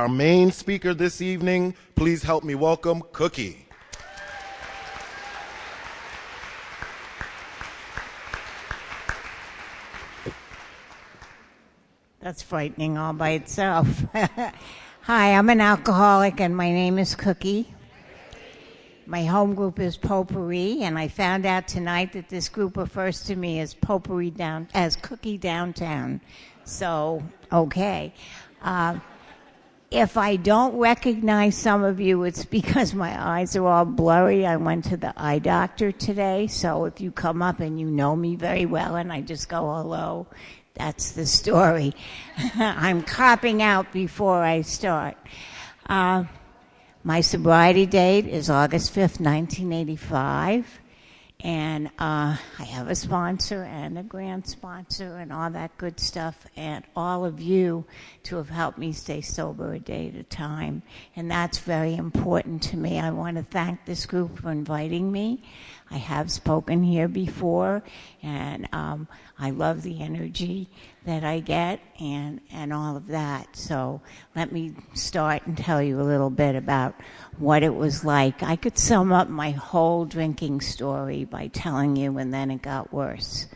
Our main speaker this evening, please help me welcome Cookie. That's frightening all by itself. Hi, I'm an alcoholic and my name is Cookie. My home group is Potpourri, and I found out tonight that this group refers to me as as Cookie Downtown. So, okay. If I don't recognize some of you, it's because my eyes are all blurry. I went to the eye doctor today, so if you come up and you know me very well and I just go hello, that's the story. I'm copping out before I start. My sobriety date is August 5th, 1985. And I have a sponsor and a grant sponsor and all that good stuff, and all of you to have helped me stay sober a day at a time. And that's very important to me. I want to thank this group for inviting me. I have spoken here before, and I love the energy that I get and all of that. So let me start and tell you a little bit about what it was like. I could sum up my whole drinking story by telling you, and then it got worse.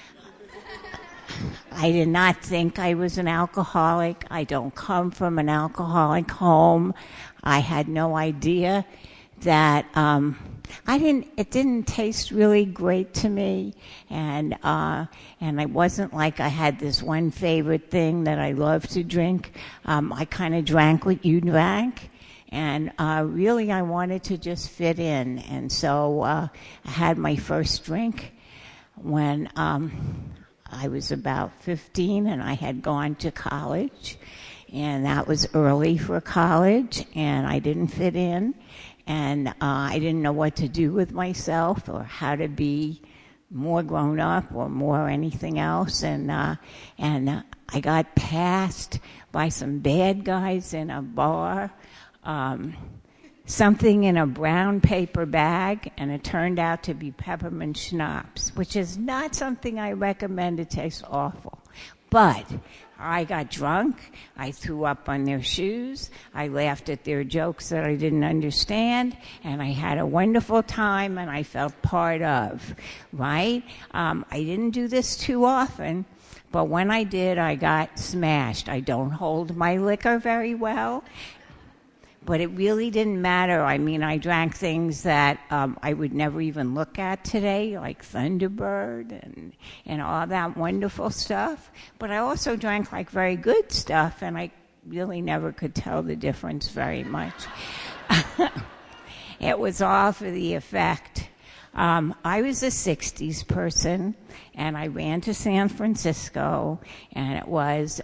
I did not think I was an alcoholic. I don't come from an alcoholic home. I had no idea that it didn't taste really great to me, and I wasn't like I had this one favorite thing that I love to drink. I kind of drank what you drank, and really I wanted to just fit in, and so I had my first drink when I was about 15, and I had gone to college, and that was early for college, and I didn't fit in. And I didn't know what to do with myself or how to be more grown up or more anything else. And I got passed by some bad guys in a bar, something in a brown paper bag, and it turned out to be peppermint schnapps, which is not something I recommend. It tastes awful. But I got drunk, I threw up on their shoes, I laughed at their jokes that I didn't understand, and I had a wonderful time, and I felt part of, right? I didn't do this too often, but when I did, I got smashed. I don't hold my liquor very well, but it really didn't matter. I mean, I drank things that I would never even look at today, like Thunderbird and all that wonderful stuff. But I also drank like very good stuff, and I really never could tell the difference very much. It was all for the effect. I was a 60s person, and I ran to San Francisco, and it was,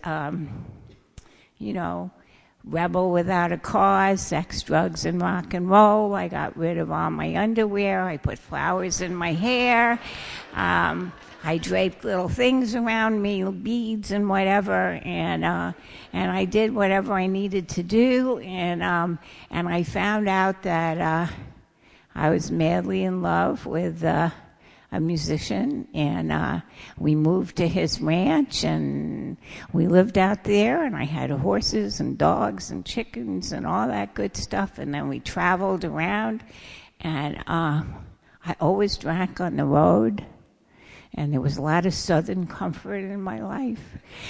rebel without a cause, sex, drugs, and rock and roll. I got rid of all my underwear. I put flowers in my hair. I draped little things around me, beads and whatever, and I did whatever I needed to do. And I found out that I was madly in love with a musician, and we moved to his ranch, and we lived out there, and I had horses and dogs and chickens and all that good stuff, and then we traveled around, and I always drank on the road, and there was a lot of Southern comfort in my life.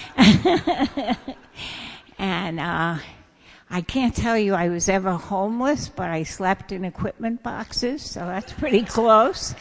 And I can't tell you I was ever homeless, but I slept in equipment boxes, so that's pretty close.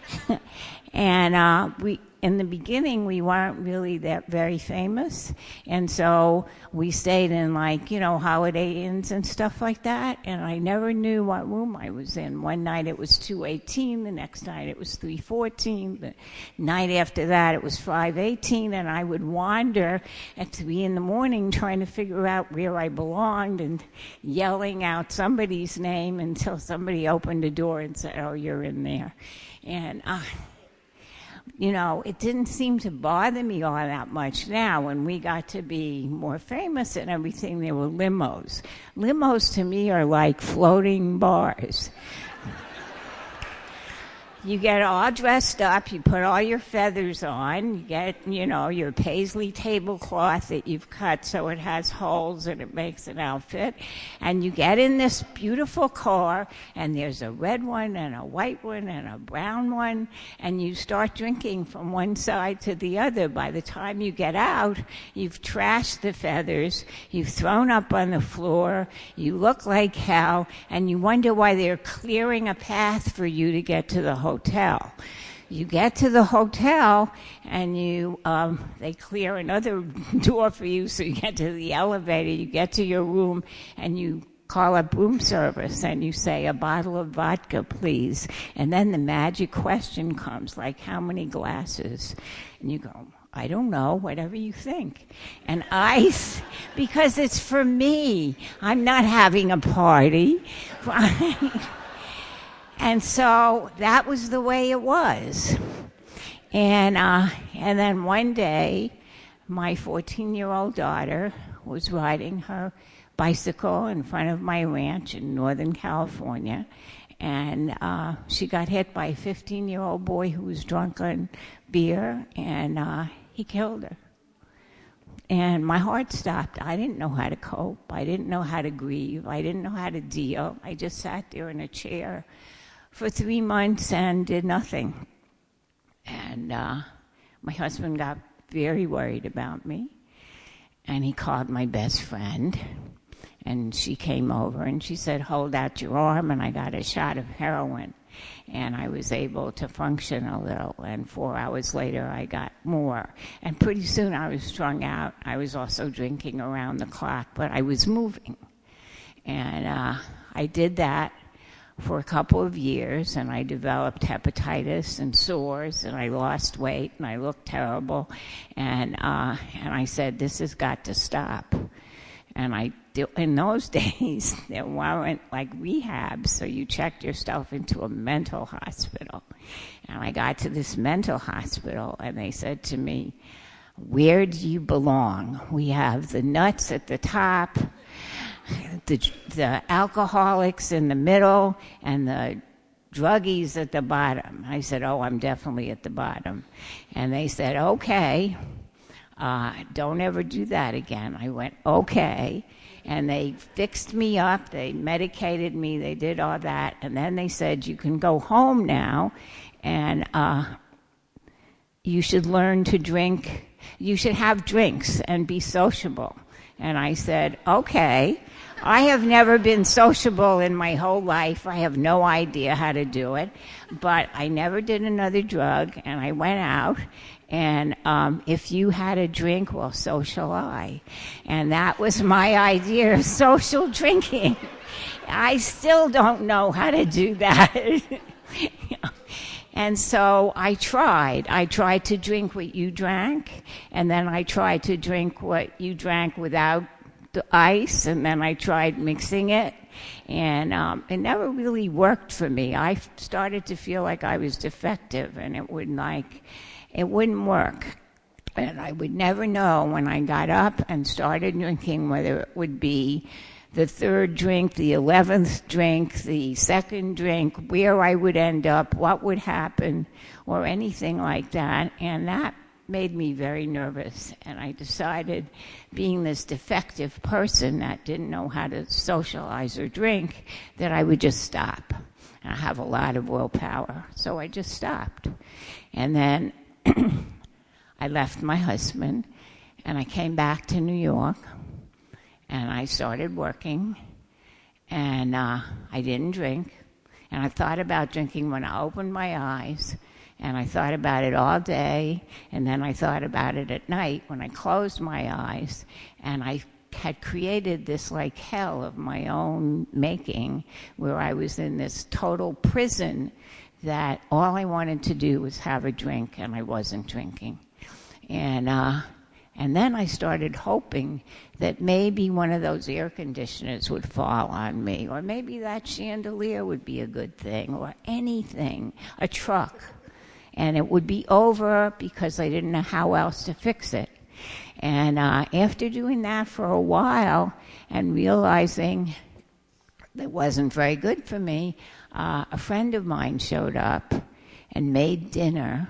And in the beginning, we weren't really that very famous, and so we stayed in Holiday Inns and stuff like that, and I never knew what room I was in. One night it was 218, the next night it was 314, the night after that it was 518, and I would wander at 3 in the morning trying to figure out where I belonged and yelling out somebody's name until somebody opened the door and said, "Oh, you're in there." And it didn't seem to bother me all that much. Now, when we got to be more famous and everything, there were limos. Limos to me are like floating bars. You get all dressed up, you put all your feathers on, you get, your paisley tablecloth that you've cut so it has holes and it makes an outfit, and you get in this beautiful car, and there's a red one and a white one and a brown one, and you start drinking from one side to the other. By the time you get out, you've trashed the feathers, you've thrown up on the floor, you look like hell, and you wonder why they're clearing a path for you to get to the hotel. You get to the hotel, and they clear another door for you, so you get to the elevator, you get to your room, and you call up room service, and you say, "A bottle of vodka, please." And then the magic question comes, like, "How many glasses?" And you go, "I don't know, whatever you think." And ice, because it's for me. I'm not having a party. And so that was the way it was. And then one day, my 14-year-old daughter was riding her bicycle in front of my ranch in Northern California, and she got hit by a 15-year-old boy who was drunk on beer, and he killed her. And my heart stopped. I didn't know how to cope. I didn't know how to grieve. I didn't know how to deal. I just sat there in a chair for 3 months and did nothing. And my husband got very worried about me, and he called my best friend, and she came over and she said, "Hold out your arm," and I got a shot of heroin, and I was able to function a little, and 4 hours later I got more, and pretty soon I was strung out. I was also drinking around the clock, but I was moving, and I did that for a couple of years, and I developed hepatitis and sores, and I lost weight, and I looked terrible, and I said, "This has got to stop." And in those days, there weren't like rehabs, so you checked yourself into a mental hospital. And I got to this mental hospital, and they said to me, "Where do you belong? We have the nuts at the top, the alcoholics in the middle, and the druggies at the bottom." I said, "Oh, I'm definitely at the bottom." And they said, "Okay, don't ever do that again." I went, "Okay." And they fixed me up, they medicated me, they did all that, and then they said, "You can go home now, and you should learn to drink, you should have drinks and be sociable." And I said, "Okay." I have never been sociable in my whole life. I have no idea how to do it. But I never did another drug, and I went out, and if you had a drink, well, so shall I. And that was my idea of social drinking. I still don't know how to do that. And so I tried. I tried to drink what you drank, and then I tried to drink what you drank without the ice, and then I tried mixing it, and it never really worked for me. I started to feel like I was defective, and it wouldn't work. And I would never know when I got up and started drinking whether it would be the third drink, the 11th drink, the second drink, where I would end up, what would happen, or anything like that. And that made me very nervous, and I decided, being this defective person that didn't know how to socialize or drink, that I would just stop. And I have a lot of willpower, so I just stopped. And then I left my husband, and I came back to New York, and I started working, and I didn't drink, and I thought about drinking when I opened my eyes. And I thought about it all day, and then I thought about it at night when I closed my eyes, and I had created this like hell of my own making, where I was in this total prison that all I wanted to do was have a drink, and I wasn't drinking. And then I started hoping that maybe one of those air conditioners would fall on me, or maybe that chandelier would be a good thing, or anything, a truck. And it would be over because I didn't know how else to fix it. And after doing that for a while and realizing it wasn't very good for me, a friend of mine showed up, and made dinner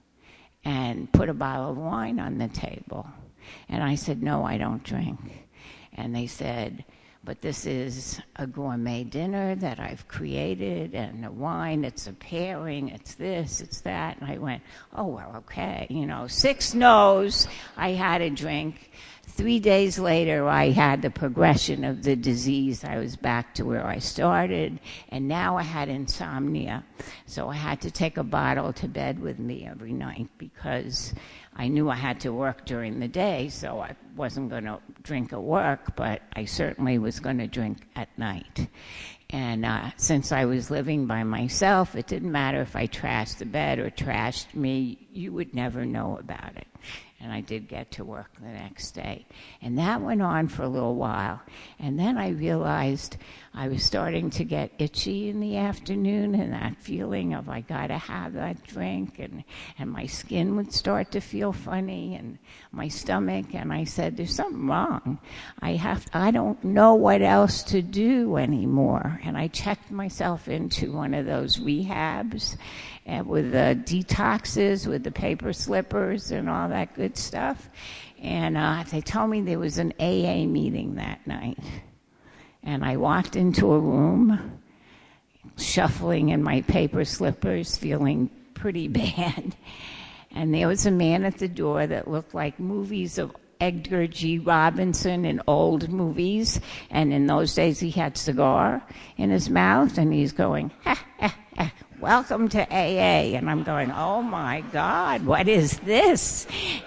and put a bottle of wine on the table. And I said, no, I don't drink. And they said, but this is a gourmet dinner that I've created, and the wine, it's a pairing, it's this, it's that. And I went, oh, well, okay. 6 no's, I had a drink. 3 days later, I had the progression of the disease. I was back to where I started, and now I had insomnia. So I had to take a bottle to bed with me every night because I knew I had to work during the day, so I wasn't going to drink at work, but I certainly was going to drink at night. And since I was living by myself, it didn't matter if I trashed the bed or trashed me. You would never know about it. And I did get to work the next day. And that went on for a little while. And then I realized I was starting to get itchy in the afternoon, and that feeling of I got to have that drink, and my skin would start to feel funny, and my stomach, and I said, there's something wrong. I don't know what else to do anymore. And I checked myself into one of those rehabs with the detoxes, with the paper slippers and all that good stuff. And they told me there was an AA meeting that night. And I walked into a room, shuffling in my paper slippers, feeling pretty bad. And there was a man at the door that looked like movies of Edgar G. Robinson in old movies. And in those days, he had a cigar in his mouth, and he's going, ha, ha, ha, welcome to AA. And I'm going, oh, my God, what is this?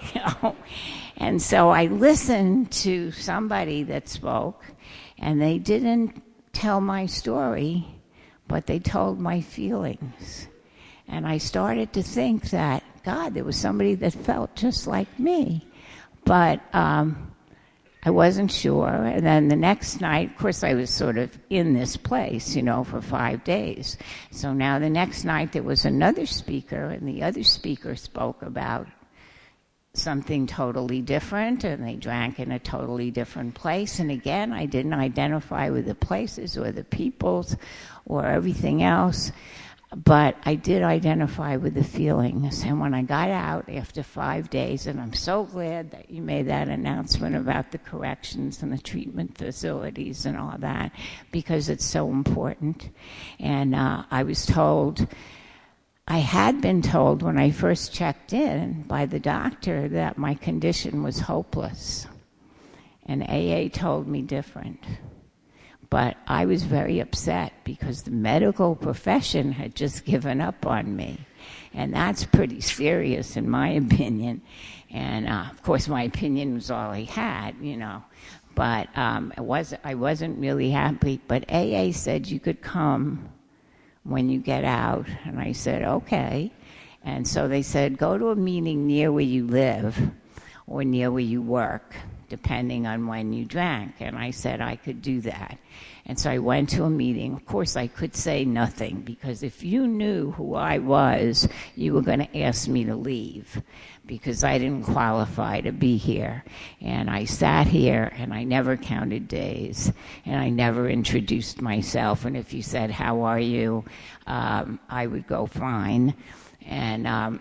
And so I listened to somebody that spoke, and they didn't tell my story, but they told my feelings. And I started to think that, God, there was somebody that felt just like me. But I wasn't sure. And then the next night, of course, I was sort of in this place, for 5 days. So now the next night there was another speaker, and the other speaker spoke about something totally different, and they drank in a totally different place. And again, I didn't identify with the places or the peoples or everything else, but I did identify with the feelings. And when I got out after 5 days, and I'm so glad that you made that announcement about the corrections and the treatment facilities and all that, because it's so important. And I had been told when I first checked in by the doctor that my condition was hopeless. And AA told me different. But I was very upset because the medical profession had just given up on me. And that's pretty serious in my opinion. And of course my opinion was all I had, But I wasn't really happy. But AA said you could come when you get out. And I said, okay. And so they said, go to a meeting near where you live or near where you work, depending on when you drank. And I said I could do that. And so I went to a meeting. Of course, I could say nothing, because if you knew who I was, you were going to ask me to leave, because I didn't qualify to be here. And I sat here, and I never counted days, and I never introduced myself. And if you said, how are you, I would go, fine. And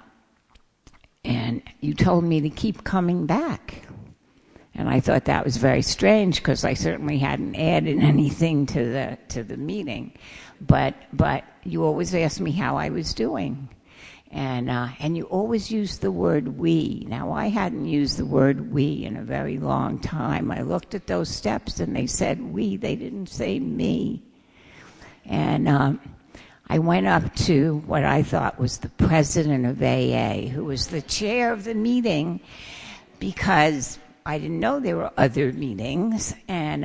you told me to keep coming back. And I thought that was very strange, because I certainly hadn't added anything to the meeting. But you always asked me how I was doing. And you always used the word we. Now, I hadn't used the word we in a very long time. I looked at those steps, and they said we. They didn't say me. And I went up to what I thought was the president of AA, who was the chair of the meeting, because I didn't know there were other meetings, and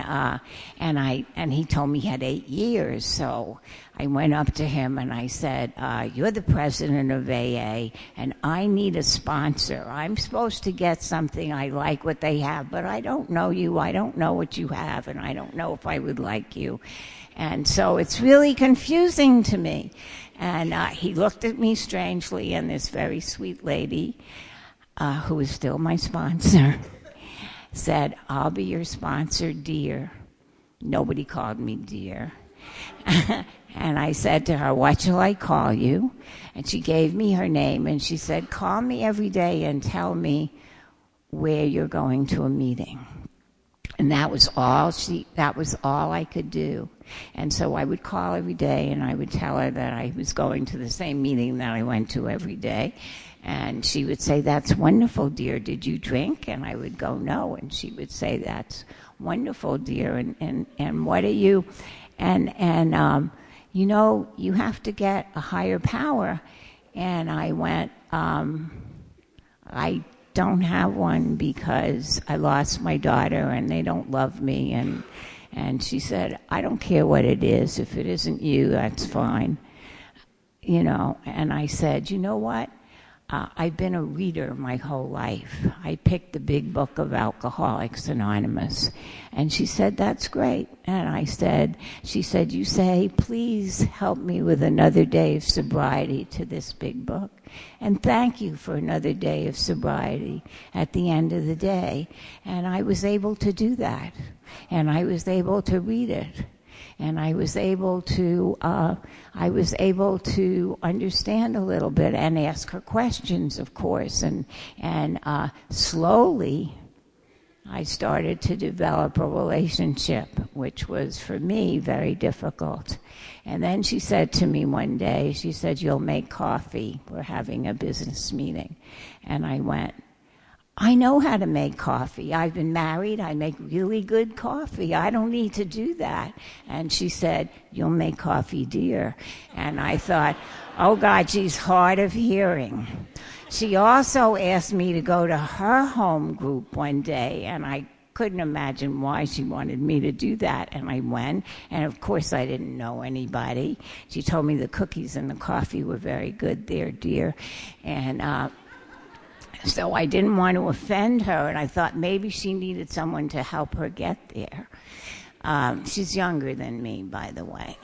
he told me he had 8 years. So I went up to him and I said, "You're the president of AA, and I need a sponsor. I'm supposed to get something. I like what they have, but I don't know you. I don't know what you have, and I don't know if I would like you. And so it's really confusing to me." And he looked at me strangely, and this very sweet lady, who is still my sponsor, said, "I'll be your sponsor, dear." Nobody called me dear. And I said to her, what shall I call you? And she gave me her name, and she said, call me every day and tell me where you're going to a meeting. And that was all I could do. And so I would call every day, and I would tell her that I was going to the same meeting that I went to every day. And she would say, that's wonderful, dear. Did you drink? And I would go, no. And she would say, that's wonderful, dear. And what are you? And you know, you have to get a higher power. And I went, I don't have one because I lost my daughter and they don't love me. And she said, I don't care what it is. If it isn't you, that's fine. You know, and I said, you know what? I've been a reader my whole life. I picked the big book of Alcoholics Anonymous. And she said, that's great. And she said, you say, please help me with another day of sobriety to this big book. And thank you for another day of sobriety at the end of the day. And I was able to do that. And I was able to read it. And I was able to understand a little bit and ask her questions, of course. And slowly, I started to develop a relationship, which was for me very difficult. And then she said to me one day, she said, you'll make coffee. We're having a business meeting. And I went, I know how to make coffee. I've been married. I make really good coffee. I don't need to do that. And she said, you'll make coffee, dear. And I thought, oh, God, she's hard of hearing. She also asked me to go to her home group one day, and I couldn't imagine why she wanted me to do that. And I went, and of course I didn't know anybody. She told me the cookies and the coffee were very good there, dear. And so I didn't want to offend her, and I thought maybe she needed someone to help her get there. She's younger than me, by the way.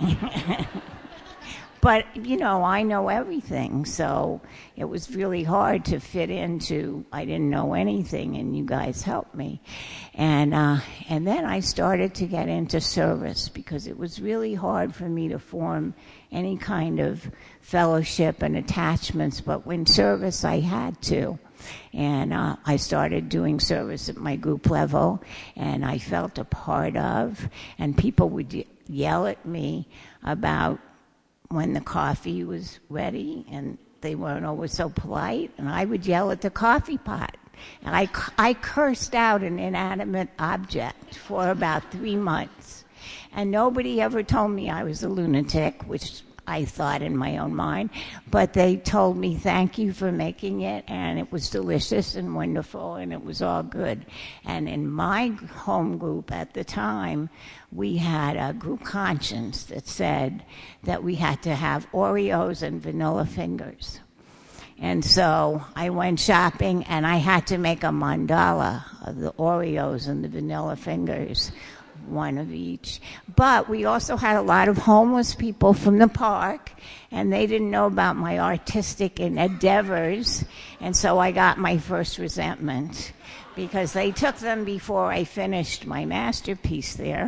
But, you know, I know everything, so it was really hard to fit into, I didn't know anything, and you guys helped me. And then I started to get into service, because it was really hard for me to form any kind of fellowship and attachments, but in service I had to. And I started doing service at my group level, and I felt a part of, and people would yell at me about when the coffee was ready, and they weren't always so polite, and I would yell at the coffee pot. And I cursed out an inanimate object for about 3 months. And nobody ever told me I was a lunatic, which I thought in my own mind, but they told me thank you for making it, and it was delicious and wonderful, and it was all good. And in my home group at the time, we had a group conscience that said that we had to have Oreos and vanilla fingers. And so I went shopping, and I had to make a mandala of the Oreos and the vanilla fingers, one of each. But we also had a lot of homeless people from the park, and they didn't know about my artistic endeavors, and so I got my first resentment, because they took them before I finished my masterpiece there.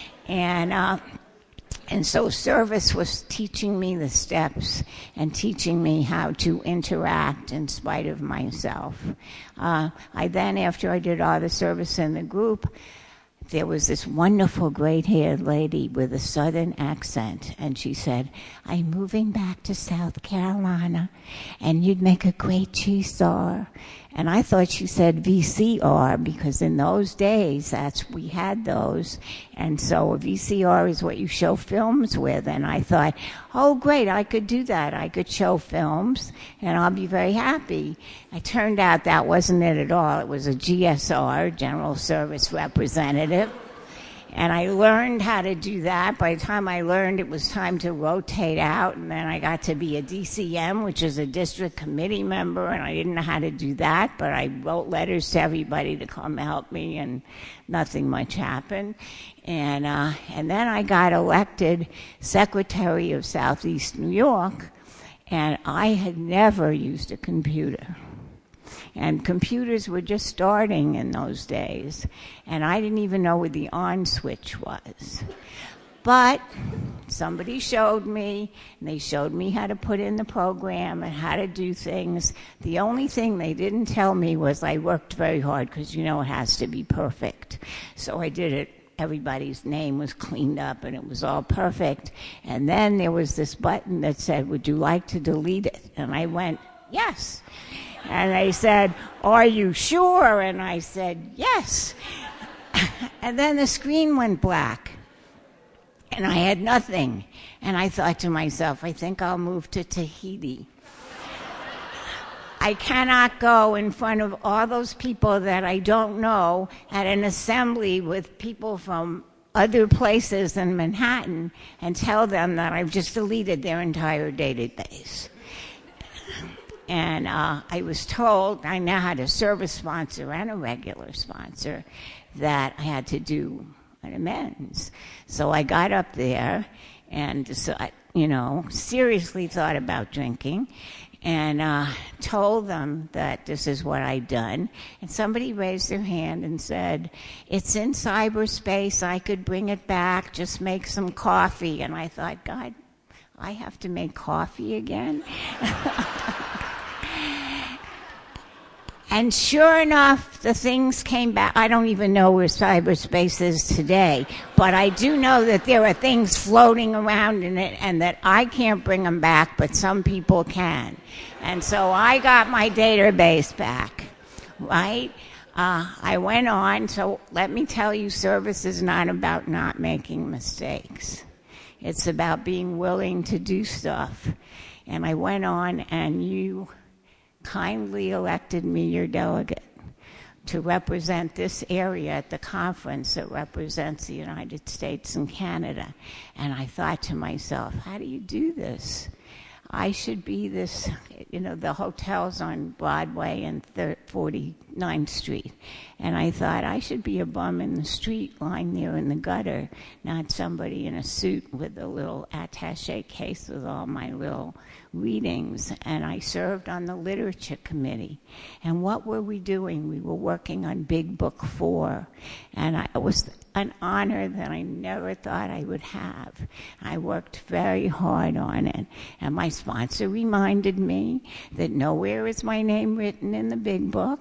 And so service was teaching me the steps and teaching me how to interact in spite of myself. I then, after I did all the service in the group, there was this wonderful gray-haired lady with a southern accent, and she said, I'm moving back to South Carolina, and you'd make a great cheese-star. And I thought she said VCR, because in those days, we had those. And so a VCR is what you show films with. And I thought, oh, great, I could do that. I could show films, and I'll be very happy. It turned out that wasn't it at all. It was a GSR, General Service Representative. And I learned how to do that. By the time I learned, it was time to rotate out, and then I got to be a DCM, which is a district committee member, and I didn't know how to do that, but I wrote letters to everybody to come help me, and nothing much happened. And then I got elected Secretary of Southeast New York, and I had never used a computer. And computers were just starting in those days, and I didn't even know where the on switch was. But somebody showed me, and they showed me how to put in the program and how to do things. The only thing they didn't tell me was I worked very hard because, it has to be perfect. So I did it. Everybody's name was cleaned up, and it was all perfect. And then there was this button that said, would you like to delete it? And I went, yes. And they said, are you sure? And I said, yes. And then the screen went black, and I had nothing. And I thought to myself, I think I'll move to Tahiti. I cannot go in front of all those people that I don't know at an assembly with people from other places than Manhattan and tell them that I've just deleted their entire database. And I was told I now had a service sponsor and a regular sponsor that I had to do an amends. So I got up there and seriously thought about drinking and told them that this is what I'd done. And somebody raised their hand and said, it's in cyberspace, I could bring it back, just make some coffee. And I thought, God, I have to make coffee again? And sure enough, the things came back. I don't even know where cyberspace is today, but I do know that there are things floating around in it and that I can't bring them back, but some people can. And so I got my database back, right? I went on, so let me tell you, service is not about not making mistakes. It's about being willing to do stuff. And I went on, and you kindly elected me your delegate to represent this area at the conference that represents the United States and Canada. And I thought to myself, how do you do this? I should be this, the hotel's on Broadway and 49th Street. And I thought I should be a bum in the street lying there in the gutter, not somebody in a suit with a little attaché case with all my little readings. And I served on the literature committee. And what were we doing? We were working on Big Book 4. And it was an honor that I never thought I would have. I worked very hard on it. And my sponsor reminded me that nowhere is my name written in the Big Book.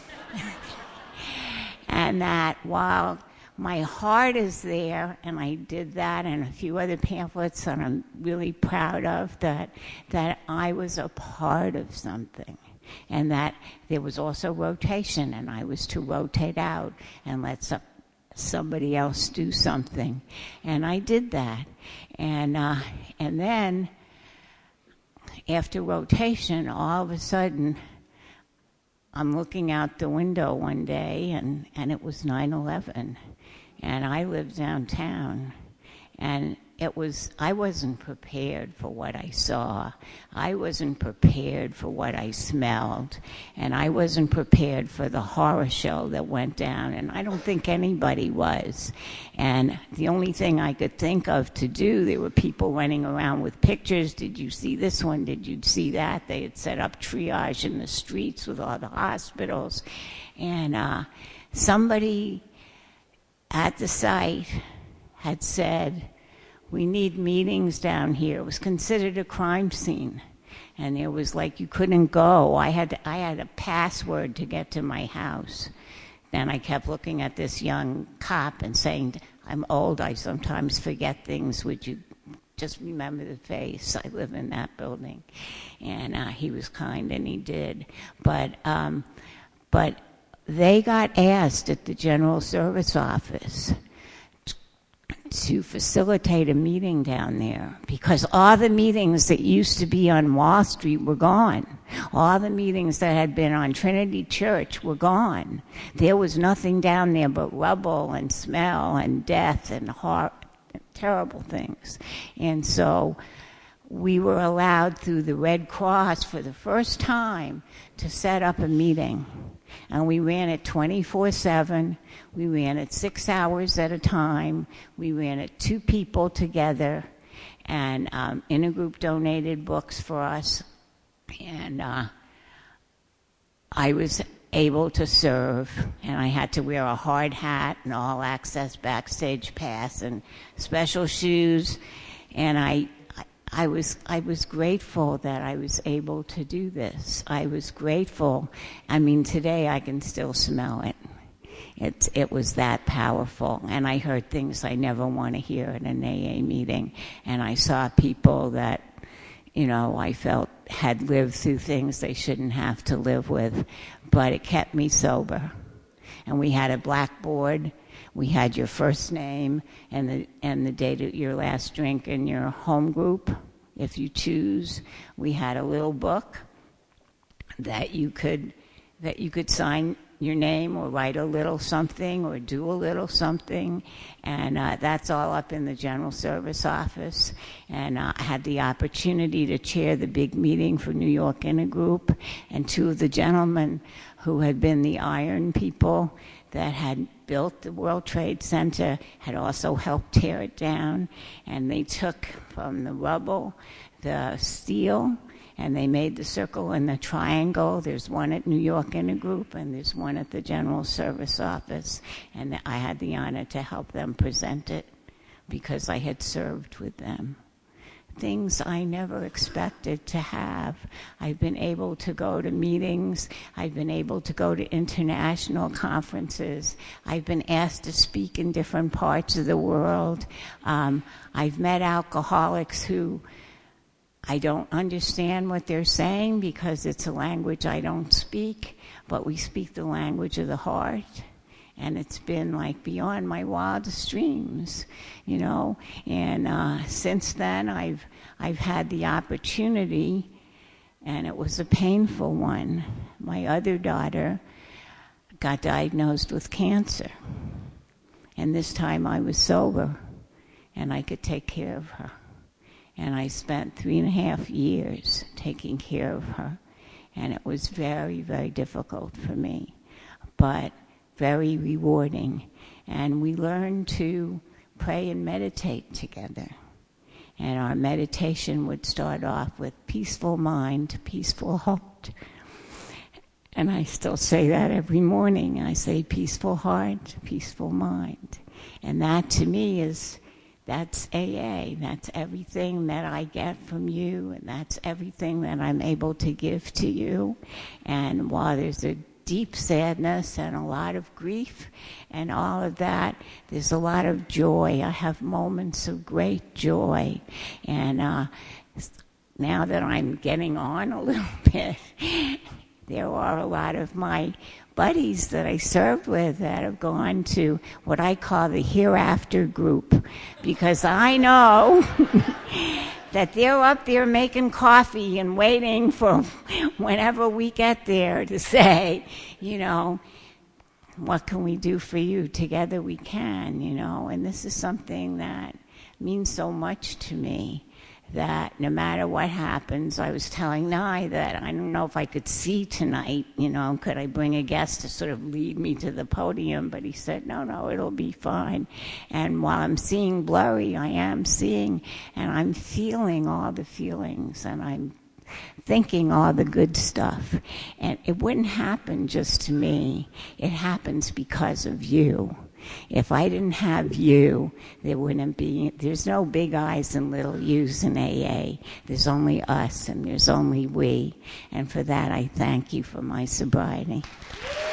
And that while my heart is there, and I did that and a few other pamphlets that I'm really proud of, that I was a part of something. And that there was also rotation, and I was to rotate out and let somebody else do something. And I did that. And then after rotation, all of a sudden, I'm looking out the window one day, and it was 9/11. And I lived downtown. And I wasn't prepared for what I saw. I wasn't prepared for what I smelled. And I wasn't prepared for the horror show that went down. And I don't think anybody was. And the only thing I could think of to do, there were people running around with pictures. Did you see this one? Did you see that? They had set up triage in the streets with all the hospitals. And somebody at the site had said, we need meetings down here. It was considered a crime scene. And it was like you couldn't go. I had a password to get to my house. Then I kept looking at this young cop and saying, I'm old, I sometimes forget things. Would you just remember the face? I live in that building. And he was kind, and he did. But they got asked at the General Service Office to facilitate a meeting down there, because all the meetings that used to be on Wall Street were gone. All the meetings that had been on Trinity Church were gone. There was nothing down there but rubble and smell and death and terrible things. And so we were allowed through the Red Cross for the first time to set up a meeting. And we ran it 24/7. We ran it 6 hours at a time. We ran it 2 people together. And Intergroup donated books for us. And I was able to serve. And I had to wear a hard hat and all-access backstage pass and special shoes. And I was grateful that I was able to do this. I was grateful. I mean, today I can still smell it. It was that powerful. And I heard things I never want to hear at an AA meeting. And I saw people that, I felt had lived through things they shouldn't have to live with. But it kept me sober. And we had a blackboard. We had your first name and the date of your last drink in your home group, if you choose. We had a little book that you could sign your name or write a little something or do a little something. And that's all up in the General Service Office. And I had the opportunity to chair the big meeting for New York Intergroup. And two of the gentlemen who had been the iron people that had built the World Trade Center had also helped tear it down. And they took from the rubble the steel, and they made the circle and the triangle. There's one at New York Intergroup, and there's one at the General Service Office. And I had the honor to help them present it because I had served with them. Things I never expected to have. I've been able to go to meetings. I've been able to go to international conferences. I've been asked to speak in different parts of the world. I've met alcoholics who I don't understand what they're saying because it's a language I don't speak, but we speak the language of the heart. And it's been like beyond my wildest dreams, And since then, I've had the opportunity, and it was a painful one. My other daughter got diagnosed with cancer, and this time I was sober, and I could take care of her. And I spent 3.5 years taking care of her, and it was very, very difficult for me, but very rewarding. And we learned to pray and meditate together. And our meditation would start off with peaceful mind, peaceful heart. And I still say that every morning. I say peaceful heart, peaceful mind. And that to me that's AA. That's everything that I get from you, and that's everything that I'm able to give to you. And while there's a deep sadness and a lot of grief and all of that, there's a lot of joy. I have moments of great joy. And now that I'm getting on a little bit, there are a lot of my buddies that I served with that have gone to what I call the hereafter group, because I know that they're up there making coffee and waiting for whenever we get there to say, what can we do for you? Together we can, And this is something that means so much to me, that no matter what happens, I was telling Nye that I don't know if I could see tonight, could I bring a guest to sort of lead me to the podium? But he said, no, it'll be fine. And while I'm seeing blurry, I am seeing, and I'm feeling all the feelings, and I'm thinking all the good stuff. And it wouldn't happen just to me. It happens because of you. If I didn't have you, there's no big I's and little U's in AA. There's only us and there's only we. And for that, I thank you for my sobriety.